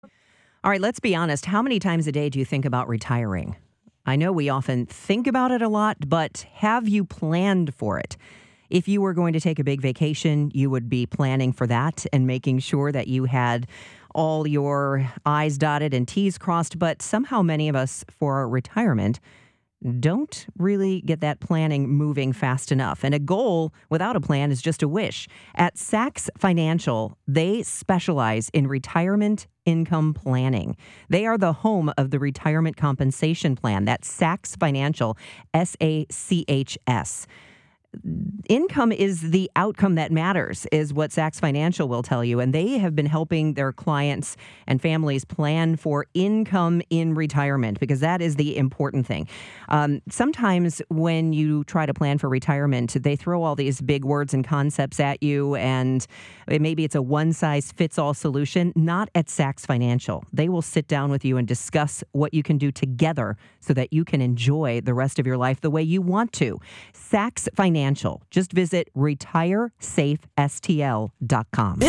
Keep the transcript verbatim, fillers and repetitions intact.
All right, let's be honest. How many times a day do you think about retiring? I know we often think about it a lot, but have you planned for it? If you were going to take a big vacation, you would be planning for that and making sure that you had all your I's dotted and T's crossed. But somehow, many of us, for our retirement, don't really get that planning moving fast enough. And a goal without a plan is just a wish. At Sachs Financial, they specialize in retirement income planning. They are the home of the retirement compensation plan. That's Sachs Financial, S A C H S. Income is the outcome that matters, is what Sachs Financial will tell you. And they have been helping their clients and families plan for income in retirement, because that is the important thing. Um, sometimes when you try to plan for retirement, they throw all these big words and concepts at you, and maybe it's a one size fits all solution. Not at Sachs Financial. They will sit down with you and discuss what you can do together so that you can enjoy the rest of your life the way you want to. Sachs Financial. Just visit retire safe S T L dot com.